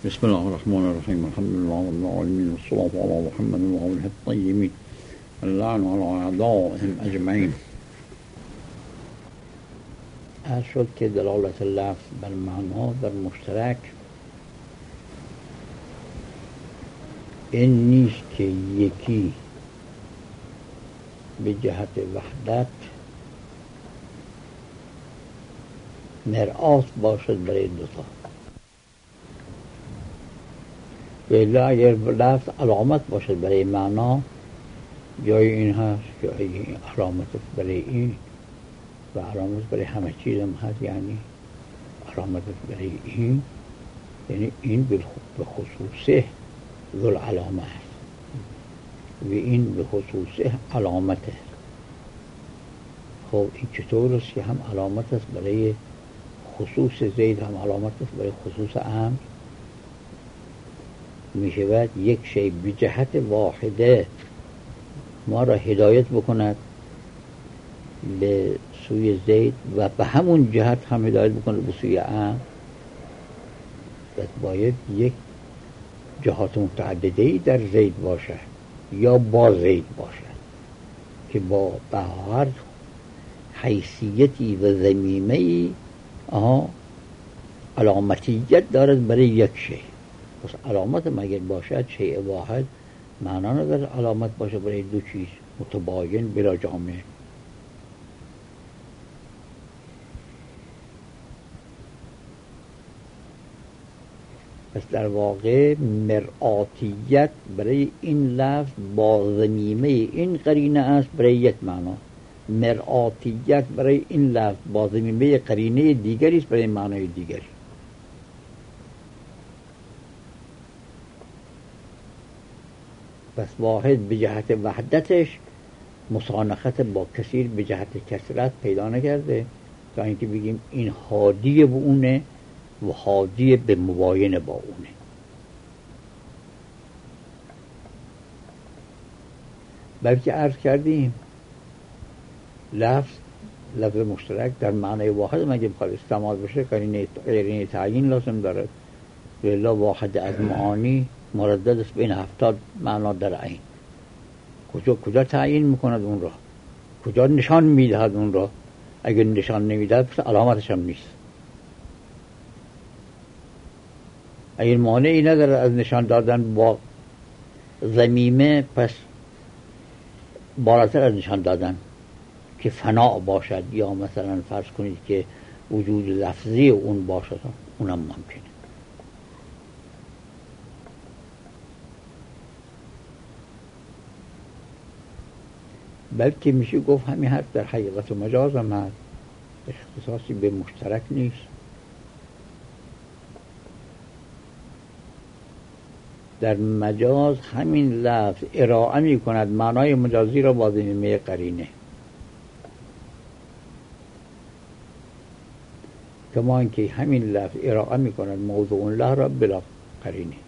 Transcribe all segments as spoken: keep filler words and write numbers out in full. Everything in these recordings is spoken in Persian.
بسم الله الرحمن الرحيم الحمد لله رب العالمين والصلاة على محمد وآله الطيبين اللعن على أعدائهم أجمعين. عرض شد که دلالت لفظ بر معنا در مشترک این نیست که یکی به جهت وحدت مرآت باشد برای دوتا، ولی اگر لفظ علامت باشد برای معنا، جای این هست جای این علامت برای این و علامت برای همه چیز هم هست. یعنی علامت برای این یعنی این به خصوصه ذو العلامه است و این به خصوصه علامته. خب این چطور است که هم علامت است برای خصوص زید هم علامت است برای خصوص امر؟ می شود یک شی به جهت واحده ما را هدایت بکند به سوی زید و به همون جهت هم هدایت بکند به سوی امر، و باید یک جهات متعدده‌ای در زید باشد یا با زید باشد که با هر حیثیتی و ضمیمه‌ای آها علامتیت دارد برای یک شی. پس علامت مگر باشد شیء واحد، معنا نداره علامت باشه برای دو چیز متباین بلا جامعه. پس در واقع مرآتیت برای این لفظ با ضمیمه این قرینه است برای یک معنا، مرآتیت برای این لفظ با ضمیمه قرینه دیگری است برای معنای دیگری. پس واحد به جهت وحدتش مسانخت با کثیر به جهت کثرت پیدا نکرده تا اینکه بگیم این حادی به اونه و حادی به مباین با اونه. بلکه عرض کردیم لفظ لفظ مشترک در معنی واحد مگه بخواد استعمال بشه قرینه تعیین لازم دارد، ولی واحد از معانی مردد است بین هفتاد معنا در عین. کجا کجا تعیین میکند اون را، کجا نشان میدهد اون را؟ اگر نشان نمیدهد پس علامتش هم نیست. اگر مانعی نداره از نشان دادن با ضمیمه، پس بالاتر از نشان دادن که فنا باشد یا مثلا فرض کنید که وجود لفظی اون باشد، اونم ممکنه. بلکه میشه گفت همین حرف در حقیقت و مجاز هم هست، اختصاصی به مشترک نیست. در مجاز همین لفظ ارائه می کند معنای مجازی را با ضمیمه قرینه، کما اینکه همین لفظ ارائه می کند موضوع الله را بلا قرینه.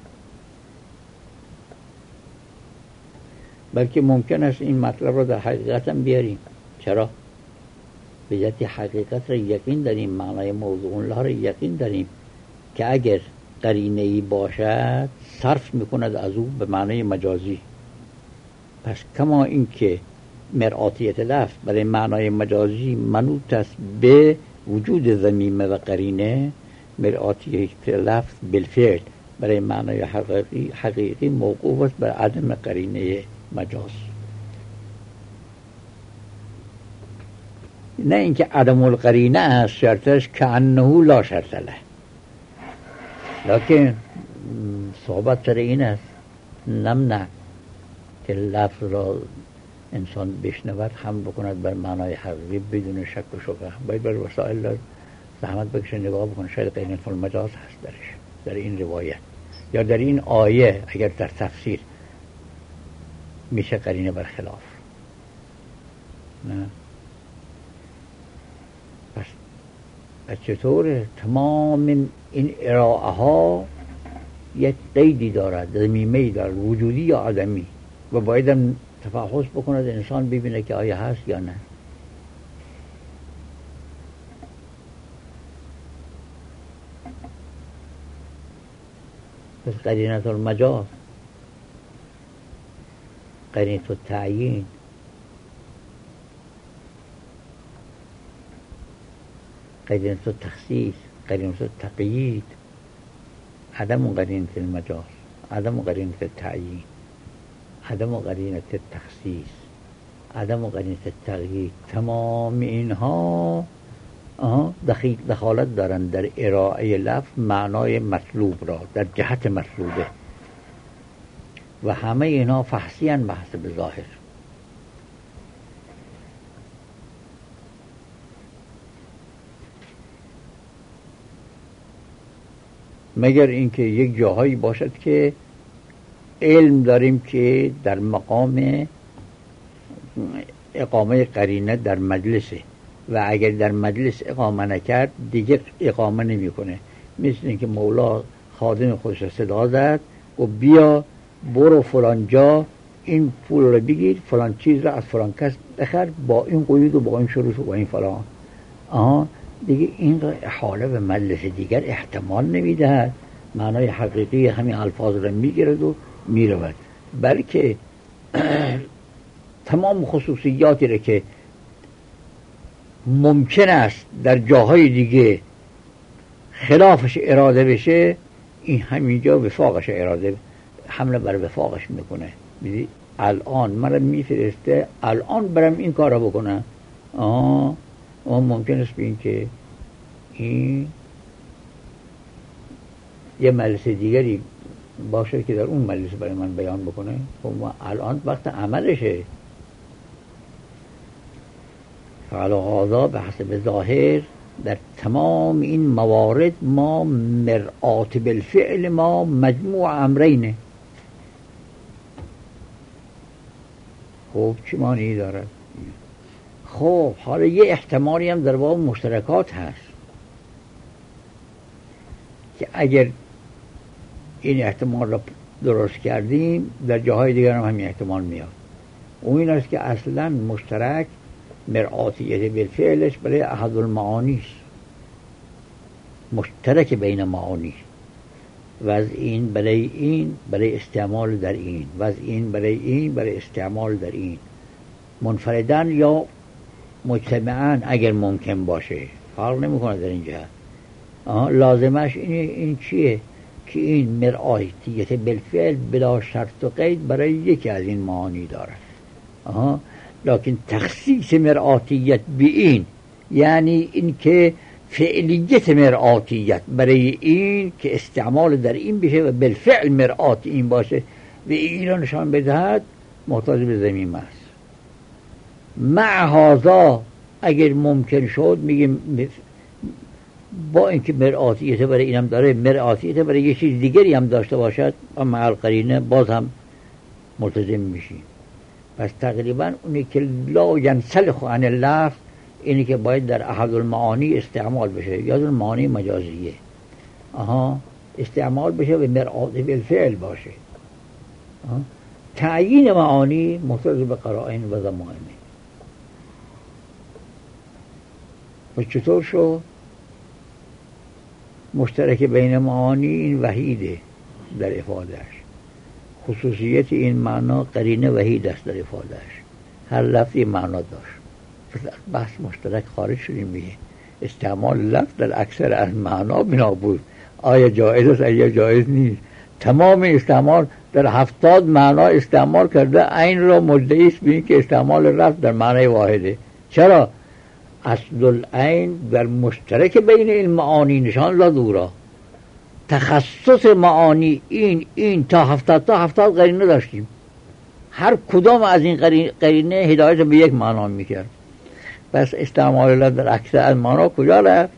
بلکه ممکن است این مطلب را در حقیقت هم بیاریم. چرا؟ به جهت حقیقت را یقین داریم، معنای موضوع الله را یقین داریم که اگر قرینه‌ای باشد صرف میکند از او به معنای مجازی. پس کما اینکه مرآتیت لفظ برای معنای مجازی منوط است به وجود ضمیمه و قرینه، مرآتیت لفظ بالفعل برای معنای حقیقی حقیقی موقوف است بر عدم قرینه مجاز. نه اینکه عدم القرینه است شرطش که انه لا شرط له، لکن صحبت سر این است نمنع که لفظ را انسان بشنود هم بکند بر معنای حقیقی بدون شک و شبهه. باید بر وسائل زحمت بکشه نگاه بکنه، شاید قرینه فی المجاز هست درش، در این روایت یا در این آیه. اگر در تفسیر میشه قرینه برخلاف. نه پس چطور تمام این ارائه ها یک قیدی دارد، ضمیمه‌ای دارد، وجودی یا عدمی، و باید هم تفحص بکند انسان ببینه که آیا هست یا نه. پس قرینه المجاز، قرینه التعیین، قرینه التخصیص، قرینه التقیید، عدم قرینه المجاز، عدم قرینه التعیین، عدم قرینه التخصیص، عدم قرینه التقیید، تمام اینها دخالت دارند در ارائه لفظ معنای مطلوب را در جهت مطلوبه و همه اینها فحصی هستند بحث به ظاهر. مگر اینکه یک جاهایی باشد که علم داریم که در مقام اقامه قرینه در مجلسه و اگر در مجلس اقامه نکرد دیگه اقامه نمیکنه. مثل اینکه مولا خادم خودش صدا زد و بیا برو فلان جا این پول رو بگیر، فلان چیز رو از فلان کس بخر با این قیود و با این شروط و با این فلان. آها دیگه این را احاله به مجلس دیگر احتمال نمیدهد، معنای حقیقی همین الفاظ را میگیرد و میرود، بلکه تمام خصوصیاتی را که ممکن است در جاهای دیگه خلافش اراده بشه این همینجا وفاقش اراده حمله بر وفاقش میکنه. بیدی الان من میفرسته الان برم این کار را بکنم. آه اما ممکن است بین که این یه مجلس دیگری باشه که در اون مجلس برای من بیان بکنه. خب الان وقت عملشه. فعلا به حسب ظاهر در تمام این موارد ما مرآت بالفعل ما مجموع امرینه. خب چی معنی داره؟ خب حالا یه احتمالی هم در باب مشترکات هست که اگر این احتمال را درست کردیم در جاهای دیگر هم همین احتمال میاد. اون این است که اصلا مشترک مرآتیت بالفعلش برای احد المعانی است، مشترک بین معانی و از این برای این برای استعمال در این و از این برای این برای استعمال در این منفردن یا مجتمعاً اگر ممکن باشه فرق نمیکنه در اینجا. لازمش این, این چیه که این مرآتیت بالفعل بلا شرط و قید برای یکی از این معانی داره. آها لکن تخصیص مرآتیت به این یعنی این که فعلیت مرآتیت برای این که استعمال در این بشه و بالفعل مرآت این باشه و این را نشان بدهد محتاج به زمین است. مع هذا اگر ممکن شد میگیم با اینکه مرآتیت برای اینم داره مرآتیت برای یه چیز دیگری هم داشته باشد اما القرینه باز هم ملتزم میشیم. پس تقریبا اونی که لا ینسلخ عن اللفظ اینی که باید در احد المعانی استعمال بشه یا در معانی مجازیه. آها استعمال بشه و مرآت بالفعل باشه. تعیین معانی محتاج به قرائن و ضمائمه. و چطور شو مشترک بین معانی این وحیده در افادهش، خصوصیت این معنا قرینه وحید است در افادهش، هر لفظی معنا داشت. پس بحث مشترک خارج شدیم میگه استعمال لفظ در اکثر از معنا بنا بود آیا جایز است یا جایز نیست. تمام استعمال در هفتاد معنا استعمال کرده این را مدعی است ببین که استعمال لفظ در معنی واحده. چرا؟ اصل العین در مشترک بین این معانی نشان لدورا تخصص معانی این این تا هفتاد تا هفتاد قرینه داشتیم، هر کدام از این قرینه هدایت به یک معنا میکرد. پس استعمال لفظ در اکثر از معنا کجا رفت؟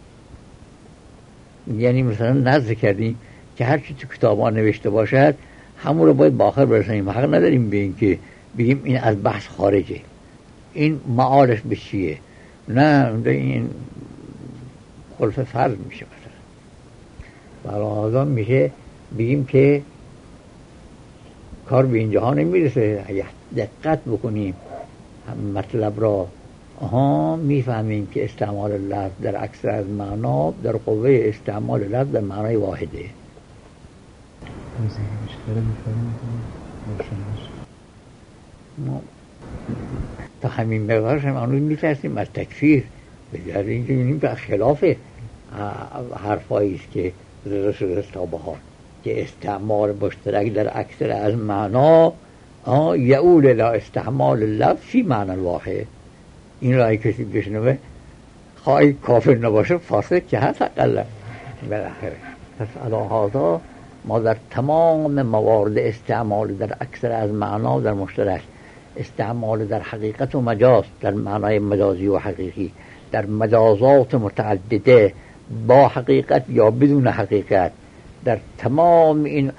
یعنی مثلا نظر کردیم که هر چی تو کتابا نوشته باشد همون رو باید با آخر برسانیم. حق نداریم به این که بگیم این از بحث خارجه، این معالش به چیه. نه این خلف فرض میشه. مثلا برای میشه بگیم که کار به این جهان نمیرسه. اگه دقت بکنیم مطلب را آها میفهمیم که استعمال لفظ در اکثر از معنا در قوه استعمال لفظ در معنای واحده. توضیحش داره می‌فرمایید روشن بشه. ما تا همین مقدارش هم هنوز میترسیم از تکفیر، بگر اینکه می‌بینیم که خلاف حرفایی است که زده شده تا بهار که استعمال مشترک در اکثر از معنا یعول الى استعمال لفظ فی معنی واحد. این رای کسی بشنوه خواهی کافر نباشه فاسق که هست اقلا بالاخره. پس علی هذا ما در تمام موارد استعمال در اکثر از معنا در مشترک، استعمال در حقیقت و مجاز در معنای مجازی و حقیقی، در مجازات متعدده با حقیقت یا بدون حقیقت، در تمام این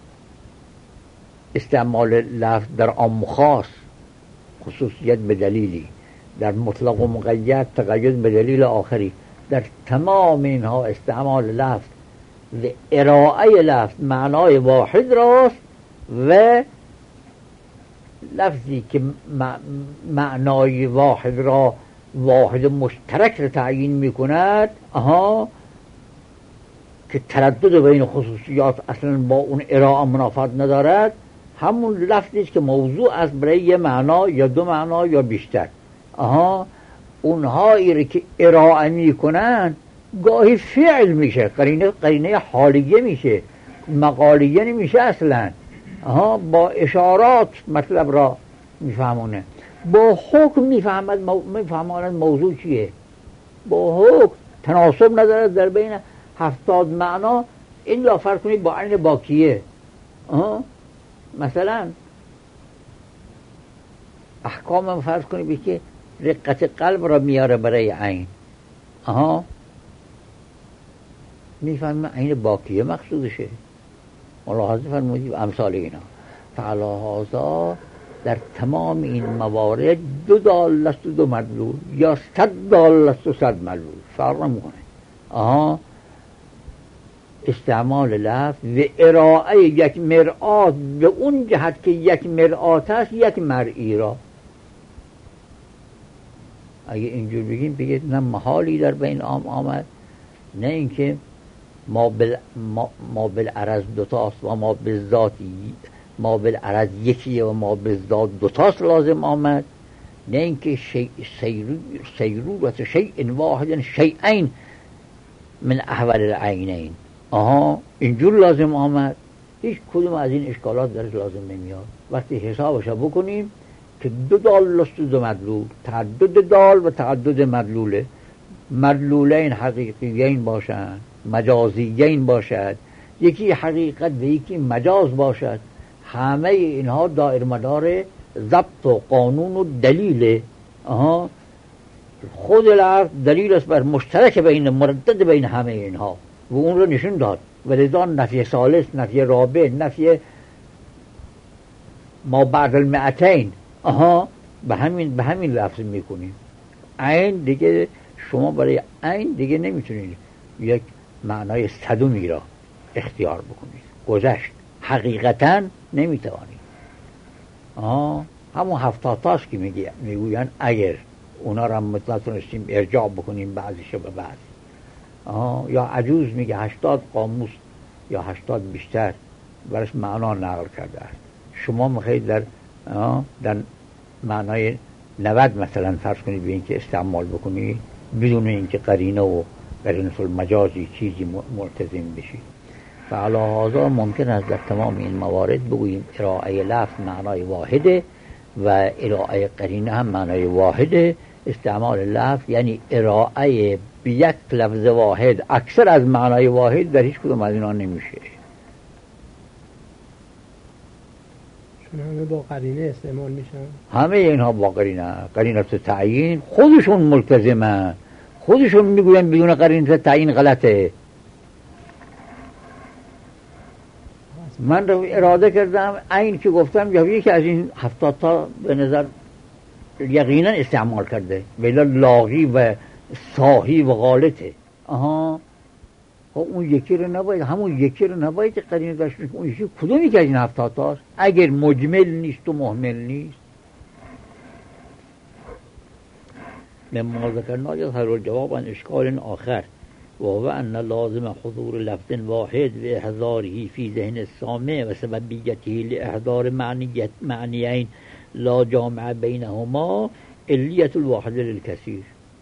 استعمال لفظ در عام و خاص، خصوصیت به دلیلی، در مطلق و مقید تقید به دلیل آخری، در تمام اینها استعمال لفظ و ارائه لفظ معنای واحد راست و لفظی که معنای واحد را واحد مشترک را تعیین می کند آها که تردد بین خصوصیات اصلا با اون ارائه منافات ندارد، همون لفظی است که موضوع است برای یه معنا یا دو معنا یا بیشتر. آها اونهایی که ارائه می کنند گاهی فعل میشه، قرینه قرینه حالیه میشه، مقالیه نمیشه اصلا. آها با اشارات مطلب را میفهمونه، با حکم میفهمد مو... میفهماند موضوع چیه، با حکم تناسب ندارد در بین هفتاد معنا الا فرض کنید با عین باکیه. آها مثلا احکام فرض کنید که رقت قلب را میاره برای عین، آها میفهمیم عین باکیه مقصودشه، ملاحظه فرمودید امثال اینا. فعلی هذا در تمام این موارد دو دال است و دو مدلول یا صد دال است و صد مدلول فرق نمیکنه. آها استعمال لفظ و ارائه یک مرآت به اون جهت که یک مرآت است یک مرئی را. اگه اینجور بگیم بگید نه محالی در بین عام آمد، نه اینکه ما بل ما, ما بالعرض دوتاست و ما بالذات ما بالعرض یکیه و ما بالذات دوتاست لازم آمد، نه اینکه شیء سیرورت شیء واحد شیئین من احول العینین. آها اینجور لازم آمد. هیچ کدوم از این اشکالات درش لازم نمیاد. وقتی حسابش بکنیم که دو دال است و دو مدلول، تعدد دال و تعدد مدلوله، مدلولین حقیقیین باشند، مجازیین باشد، یکی حقیقت و یکی مجاز باشد، همه اینها دایر مدار ضبط و قانون و دلیل. آها خود لفظ دلیل است بر مشترک بین مردد بین همه اینها و اون رو نشون داد. و لذا نفی ثالث، نفی رابع، نفی ما بعد المئتین آها به همین به همین لفظ میکنیم. عین دیگه شما برای عین دیگه نمیتونید یک معنای صدومی را اختیار بکنید، گذشت حقیقتا نمیتوانید. آها همون هفتاد تاش که میگه میگوین اگر اونا را مطلق تونستیم ارجاع بکنیم بعضیش به بعض. آها یا عجوز میگه هشتاد قاموس یا هشتاد بیشتر برش معنا نقل کرده است. شما میخواید در در معنای نود مثلا فرض کنید به این که استعمال بکنید بدون اینکه قرینه و قرینه المجازی چیزی ملتزم بشید. فعلی هذا ممکن است در تمام این موارد بگوییم ارائه لفظ معنای واحده و ارائه قرینه هم معنای واحده. استعمال لفظ یعنی ارائه به یک لفظ واحد اکثر از معنای واحد در هیچ کدوم از اینا نمیشه. چون همه با قرینه استعمال میشن، همه اینها با قرینه، قرینه تعیین خودشون ملتزمن، خودشون میگوین بدون قرینه تعیین غلطه. من رو اراده کردم این که گفتم یا یکی از این هفتاد تا به نظر یقینا استعمال کرده ولی لاغی و صاحی و غالطه. آها اون یکی رو نباید همون یکی رو نباید که قرینه داشت. اون یکی کدومی که از این هفتاد تاست اگر مجمل نیست و محمل نیست. لما ذکرنا یظهر الجواب عن اشکال آخر وهو أن لازم حضور لفظ واحد وإحضاره في ذهن السامع وسببيته لإحضار معنية معنيين لا جامع بينهما علية الواحد للكثير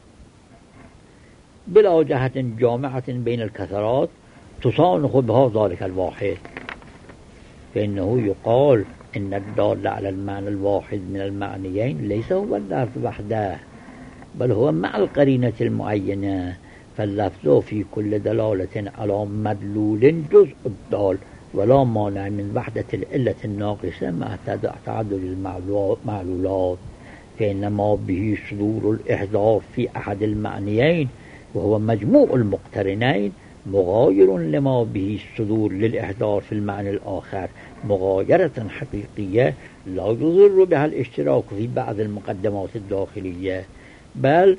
بلا جهة جامعة بين الكثرات تصانخ بها ذلك الواحد، فإنه يقال إن الدال على المعنى الواحد من المعنيين ليس هو اللفظ وحده بل هو مع القرينة المعينة، فاللفظ في كل دلالة على مدلول جزء الدال ولا مانع من وحدة العلة الناقصة مع تعدد المعلولات، فإنما به صدور الإحضار في أحد المعنيين وهو مجموع المقترنين مغاير لما به الصدور للإحضار في المعنى الآخر مغايرة حقيقية لا يضر بها الاشتراك في بعض المقدمات الداخلية، بل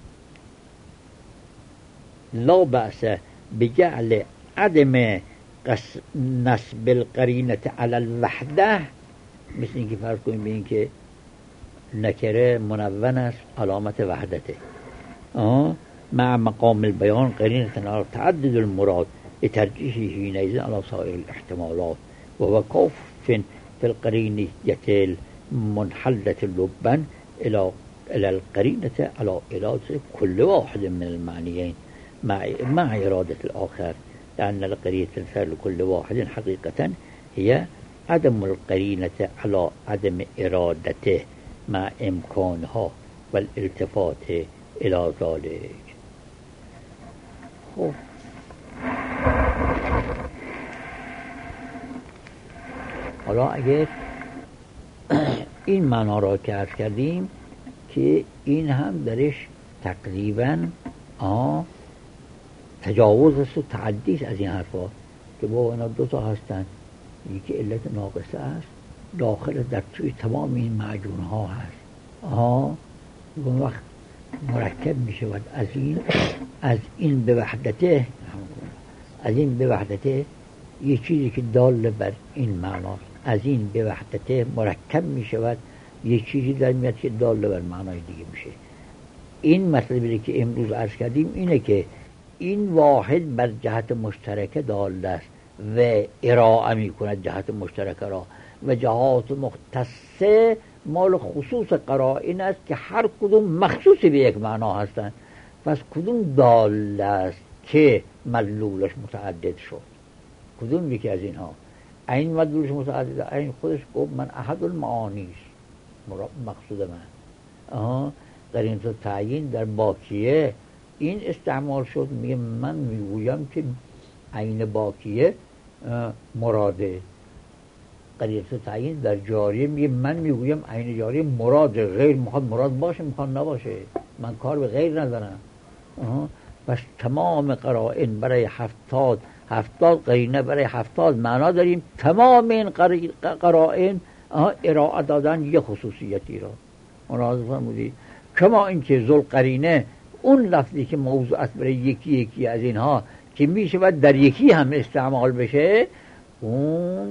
لا بأس بجعل عدم نسب القرينة على الوحدة، مثل اینکه فرض کنیم بین که نکره منون است علامت وحدته آه مع مقام البيان قرينة على تعدد المراد لترجيحه حينئذ على سائر الاحتمالات، وهو كوف في القرينية المنحلة لبا إلى إلى القرينة على علاج كل واحد من المعنيين مع مع إرادة الآخر، لأن القرينة الفعل لكل واحد حقيقة هي عدم القرينة على عدم إرادته مع إمكانها والالتفات إلى ذلك. خب حالا اگر این معنا را که عرض کردیم که این هم درش تقریبا آه تجاوز است و تعدیش از این حرفا که با اینا دو تا هستن، یکی علت ناقصه است داخل در توی تمام این معجون ها هست آه اون وقت مرکب می شود از این از این به وحدته از این به وحدته یه چیزی که دال بر این معناست، از این به وحدته مرکب می شود یه چیزی در میاد که دال بر معنای دیگه میشه. این مطلبی که امروز عرض کردیم اینه که این واحد بر جهت مشترکه دال است و ارائه می کند جهت مشترکه را و جهات مختصه مال خصوص قرائن است که هر کدوم مخصوص به یک معنا هستند، پس کدوم دال است که مدلولش متعدد شد، کدوم یکی از اینها این مدلولش متعدد، این خودش گفت من احد المعانی است مقصود من آها قرینه تعیین در باقیه این استعمال شد، میگه من میگویم که عین باقیه مراده، قرینه تعیین در جاریه میگه من میگویم عین جاریه مراد، غیر میخواد مراد باشه میخواد نباشه، من کار به غیر ندارم. پس تمام قرائن برای هفتاد هفتاد قرینه برای هفتاد معنا داریم، تمام این قرائن ارائه دادن یه خصوصیتی را ملاحظه فرمودید، کما اینکه ذل قرینه اون لفظی که موضوع است برای یکی یکی از اینها که میشه باید در یکی هم استعمال بشه، اون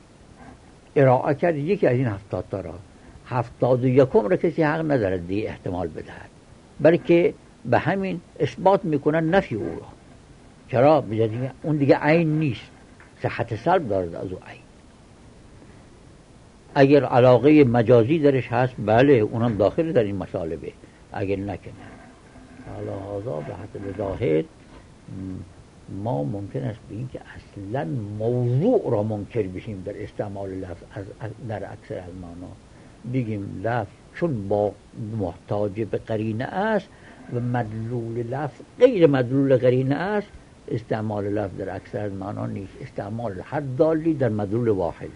ارائه کرد یکی از این هفتاد تا را، هفتاد و یکم را کسی حق نداره دیگه احتمال بدهد، بلکه به همین اثبات میکنن نفی او را. چرا؟ بجد اون دیگه عین نیست، صحت سلب دارد از او عین. اگر علاقه مجازی درش هست بله اونم داخل در این مطالبه، اگر نکنه حالا هذا به حسب ظاهر ما ممکن است به این که اصلا موضوع را منکر بشیم در استعمال لفظ از در اکثر المعنا، بگیم لفظ چون با محتاج به قرینه است و مدلول لفظ غیر مدلول قرینه است، استعمال لفظ در اکثر المعنا نیست، استعمال هر دالی در مدلول واحده.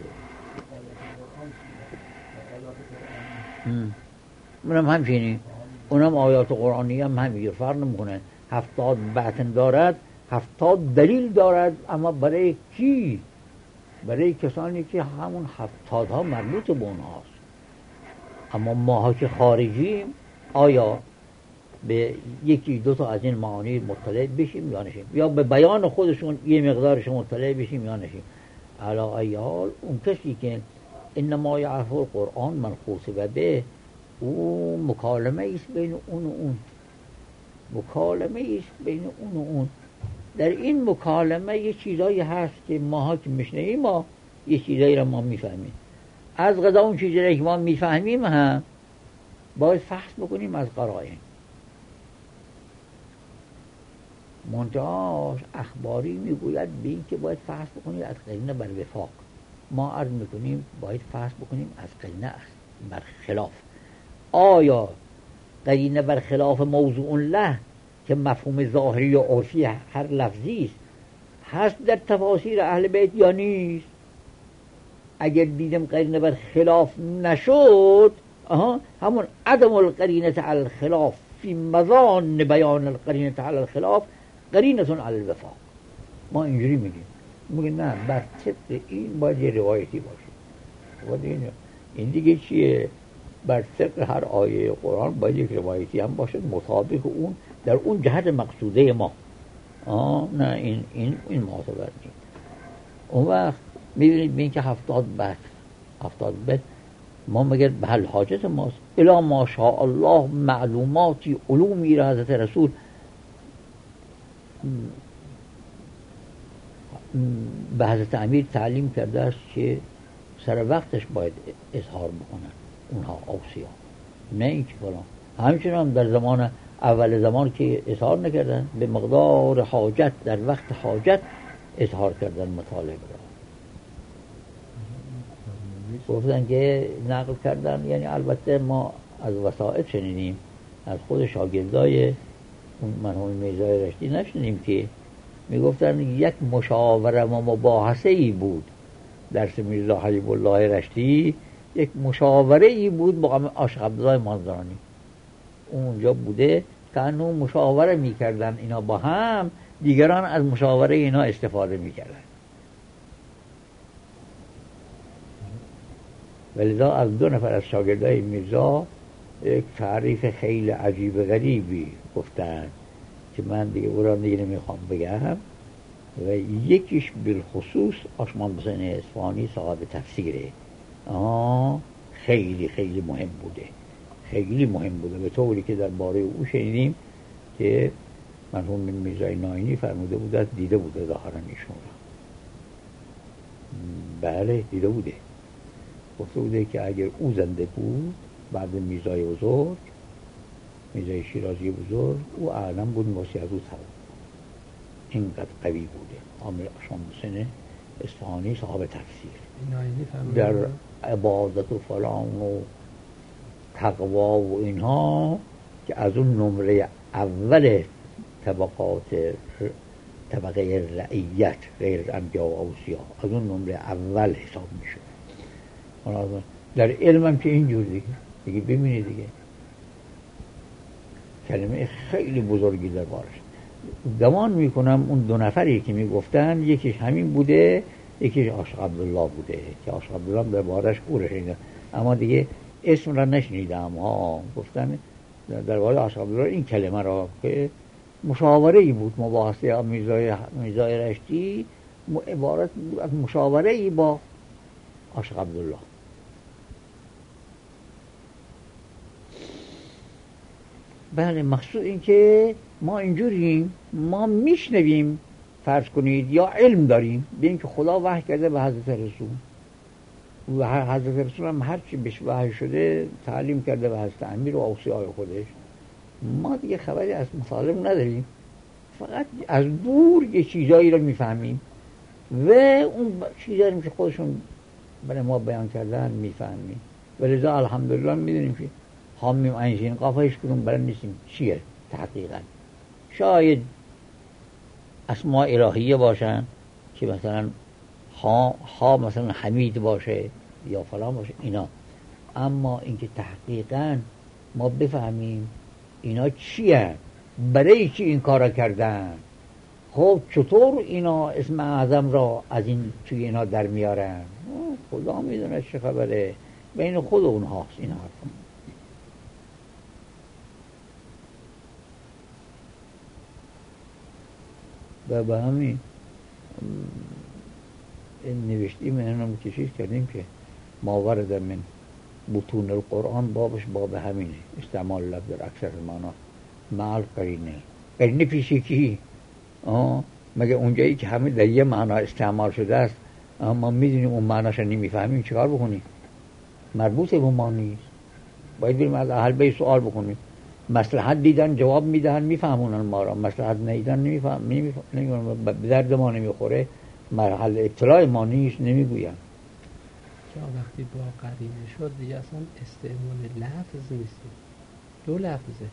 اونم همچنین، اونم آیات قرآنی هم همین فرق نمیکنه، هفتاد بطن دارد هفتاد دلیل دارد، اما برای کی؟ برای کسانی که همون هفتادها مربوط به اونهاست. اما ماها که خارجیم آیا به یکی دو تا از این معانی مطلع بشیم یا نشیم، یا به بیان خودشون یه مقدارش مطلع بشیم یا نشیم؟ علی ای حال اون کسی که انما یعرف القرآن من خوصب به، او مکالمه ایست بین اون و اون، مکالمه ایست بین اون و اون در این مکالمه یه چیزایی هست که ماها که میشنویم ما یه چیزایی را ما میفهمیم. از قضا اون چیزایی که ما میفهمیم هم باید فحص بکنیم از قرائن. منتهاش اخباری میگوید به این که باید فحص بکنیم از قرینه بر وفاق. ما عرض میکنیم باید فحص بکنیم از قرینه بر خلاف. آیا قرینه بر خلاف موضوع له که مفهوم ظاهری و عرفی هر لفظی است هست در تفاسیر اهل بیت یا نیست؟ اگر دیدم قرینه بر خلاف نشد، آها همون عدم القرینه علی الخلاف فی مظان بیان القرینه علی الخلاف قرینتون علی الوفاق. ما اینجوری میگیم، میگیم نه بر طبق این باید یه روایتی باشه. باید این این دیگه چیه؟ بر طبق هر آیه قرآن باید یک روایتی هم باشه مطابق اون در اون جهت مقصوده ما. آه نه این این این معتبر نیست. اون وقت میبینید بین که هفتاد بد هفتاد بد ما مگر به حل حاجت ماست الا ماشاء الله معلوماتی علومی را حضرت رسول به حضرت امیر تعلیم کرده است که سر وقتش باید اظهار بکنن اونها اوصیا، نه این که فلان. همچنین هم در زمان اول زمان که اظهار نکردن به مقدار حاجت در وقت حاجت اظهار کردن مطالب را. گفتن که نقل کردن، یعنی البته ما از وسائط شنیدیم، از خود شاگردای اون مرحوم میرزای رشتی نشنیدیم که میگفتن یک مشاوره و مباحثه ای بود درس میرزا حبیب الله رشتی، یک مشاوره ای بود با عاشق عبدالله مازندرانی. اونجا بوده که انو مشاوره میکردن اینا با هم، دیگران از مشاوره اینا استفاده میکردن. ولذا از دو نفر از شاگردای میرزا یک تعریف خیلی عجیب غریبی گفتن که من دیگه او را دیگه نمیخوام بگم، و یکیش بالخصوص آشمان حسین اصفهانی صاحب تفسیره. آه خیلی خیلی مهم بوده، خیلی مهم بوده، به طوری که در باره او شنیدیم که مرحوم میرزای ناینی فرموده بوده دیده بوده ظاهرا ایشون را. بله دیده بوده، گفته بوده که اگر او زنده بود بعد میرزای بزرگ، میرزای شیرازی بزرگ، او اعلم بود باسی از او تر اینقدر قوی بوده. عامل آشمان حسین اصفهانی صاحب تفسیر در عبادت و فلان و تقوا و اینها که از اون نمره اول طبقات طبقه رعیت غیر انبیا و اوصیا از اون نمره اول حساب میشه. در علم هم که اینجور دیگه دیگه ببینید دیگه کلمه خیلی بزرگی در بارش. گمان میکنم اون دو نفری که میگفتن یکیش همین بوده، یکیش عاشق عبدالله بوده که عاشق عبدالله در بارش او شنیدم، اما دیگه اسم را نشنیدم. ها گفتن در باره عاشق عبدالله این کلمه را که مشاوره ای بود، مباحثه میرزای میرزای رشتی عبارت بود از مشاوره ای با عاشق عبدالله. بله مقصود این که ما اینجوریم، ما میشنویم فرض کنید یا علم داریم به این که خدا وحی کرده به حضرت رسول و حضرت رسول هم هرچی بهش وحی شده تعلیم کرده به حضرت امیر و اوصیای خودش. ما دیگه خبری از مطالب نداریم، فقط از دور یه چیزایی رو میفهمیم و اون چیزایی که خودشون برای ما بیان کردن میفهمیم. ولذا الحمدلله میدونیم که حامیم انشین قافش کنون برای نیستیم چیه تحقیقا. شاید اسماء الهیه باشن که مثلا ها, ها مثلا حمید باشه یا فلان باشه اینا، اما اینکه تحقیقا ما بفهمیم اینا چیه، برای چی این کارا کردن، خب چطور اینا اسم اعظم را از این توی اینا در میارن، خدا میدونه چه خبره، بین خود اونهاست این حرف. و به همین این نوشتیم اینم کشیش کردیم که ما ورد من بطون القرآن بابش باب همینه، استعمال لب در اکثر معنا مع القرینه. قرینه پیش کی؟ آه مگه اونجایی که همه در یه معنا استعمال شده است اما ما میدونیم اون معناش رو نمیفهمیم چیکار بکنیم؟ مربوط به ما نیست. باید بریم از اهل بیت سوال بکنیم. مصلحت دیدن جواب میدهن میفهمونن ما را، مصلحت ندیدن نمیفهم نمیفهم به درد ما نمیخوره، مرحله اطلاع ما نیست نمیگویم. جا وقتی با قرینه شد دیگه اصلا استعمال لفظ نیست، دو لفظه.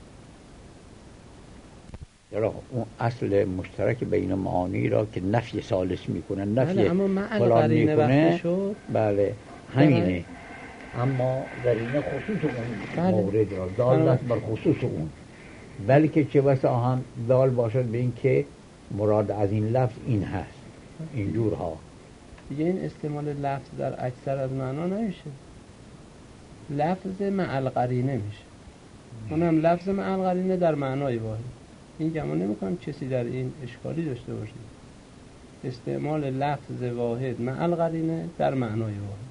چرا اون اصل مشترک بین معانی را که نفی ثالث میکنن، نفی بله اما مع فلان قرینه میکنه وقتی شد بله همینه، اما قرینه خصوص اون بله. مورد را دالت بر خصوص اون، بلکه چه بسا هم دال باشد به این که مراد از این لفظ این هست، اینجور ها. دیگه این استعمال لفظ در اکثر از معنا نمیشه، لفظ مع القرینه میشه، اونم لفظ مع القرینه در معنای واحد. این گمان نمیکنم کسی در این اشکالی داشته باشه، استعمال لفظ واحد مع القرینه در معنای واحد،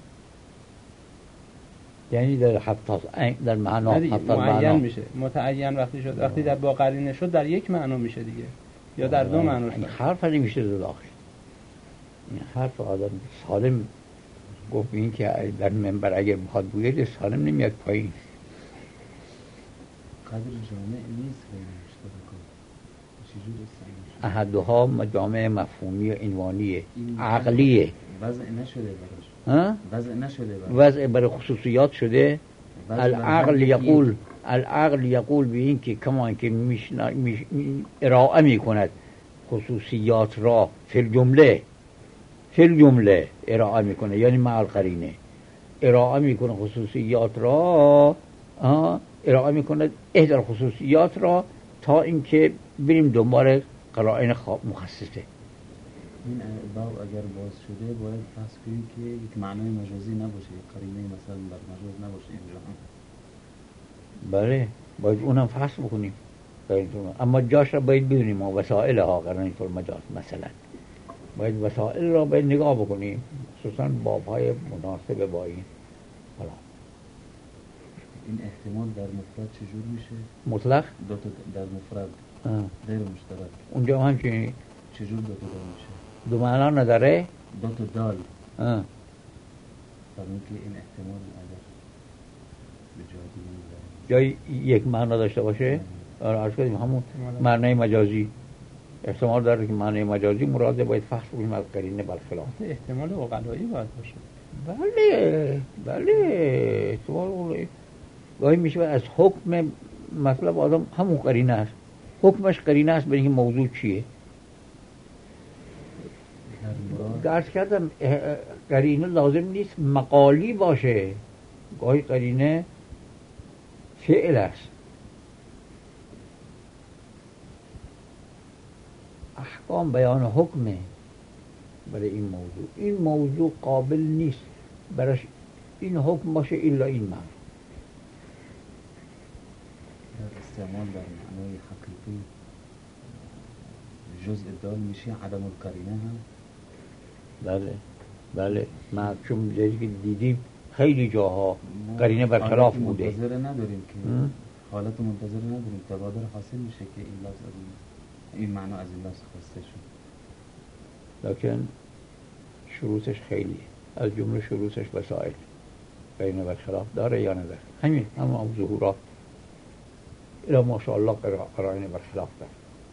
یعنی در حتی در معنا حتی معین میشه، متعین وقتی شد، وقتی در با قرینه شد در یک معنا میشه دیگه، یا در دو معنا شد. این حرف نمیشه دو داخل، این حرف آدم سالم گفت این که در منبر اگر بخواد بوید سالم نمیاد پایین. قدر جامع نیست بین مشترکات، چجور استعمال احدها جامع مفهومی و عنوانیه عقلیه، وضع نشده براش، ها؟ وضع نشده براش، وضع برای خصوصیات شده. العقل یقول العقل یقول به این که کمان که میشنا میش ارائه میکند خصوصیات را فی الجمله فی الجمله ارائه میکنه، یعنی مع القرینه ارائه میکنه خصوصیات را، ارائه میکنه احدى الخصوصیات را تا اینکه بریم دنبال قرائن مخصصه. این باب اگر باز شده باید فرض کنیم که یک معنای مجازی نباشه، یک قرینه مثلا بر مجاز نباشه اینجا هم. بله باید اونم فحص بکنیم، اما جاش را باید بدونیم و وسائل ها قرائن المجاز مثلا باید وسائل را باید نگاه بکنیم، خصوصا باب های مناسب با این. حالا این احتمال در مفرد چجور میشه؟ مطلق دو تا در مفرد غیر مشترک اونجا همچنین چجور دو تا دال میشه؟ دو معنا نداره؟ دو تا دال آه. فرمون که این احتمال اگر به جای دیگه جای یک معنا داشته باشه آره عرض کردیم همون معنای مجازی احتمال داره که معنای مجازی مراده باید فحص بکنیم از قرینه برخلاف. احتمال عقلایی باید باشه. بله بله احتمال عقلایی گاهی میشه از حکم مطلب آدم همون قرینه است، حکمش قرینه است برای اینکه موضوع چیه. درست کردم قرینه لازم نیست مقالی باشه، گاهی قرینه فعل است. احکام بیان حکمه برای این موضوع، این موضوع قابل نیست برای این حکم باشه الا این معنی. در استعمال در معنای حقیقی جزء دال میشه عدم القرینه هم. بله بله ما چون که دیدیم خیلی جاها قرینه برخلاف بوده. منتظر نداریم که حالت منتظر نداریم، تبادر حاصل میشه که این لفظ از این این معنا از این لفظ خواسته شد، لکن شروطش خیلیه، از جمله شروطش وسائل قرینه برخلاف داره یا نداره، همین همون ظهورات الا ماشاءالله قرائن برخلاف داره.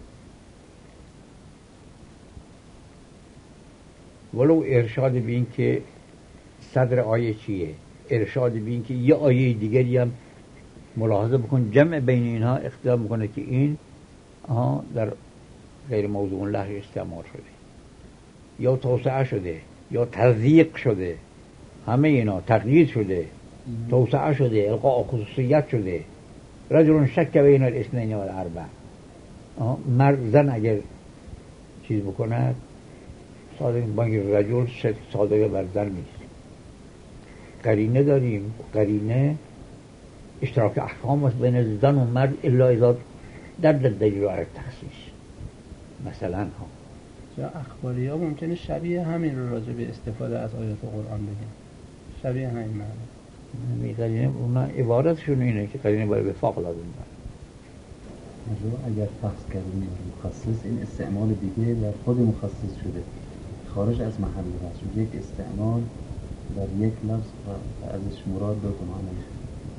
ولو ارشاد به این که صدر آیه چیه، ارشاد به این که یه آیه دیگری هم ملاحظه بکن جمع بین اینها اقتضا میکنه که این آها در غیر موضوع لحظه استعمال شده یا توسعه شده یا تضییق شده، همه اینا تقیید شده، توسعه شده، القاء خصوصیت شده. رجل شک بین الاثنین و الاربع، مرد زن اگر چیز بکنه صادق بانگی رجل صادق بر زن نیست. قرینه داریم، قرینه اشتراک احکام است بین زن و مرد الا اذا در دلیل على التخصیص. مثلا ها یا اخباری ها ممکنه شبیه همین رو راجع به استفاده از آیات قرآن بگن، شبیه همین معنی. قرینه اونا عبارتشون اینه که قرینه برای وفاق لازم داره. اگر فحص کردیم مخصص، این استعمال دیگه در خود مخصص شده، خارج از محل بحث، یک استعمال در یک لفظ و ازش مراد دو تا معنی میشه.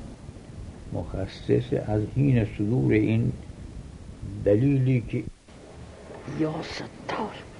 مخصص از حین صدور این دلیلی که یا ستار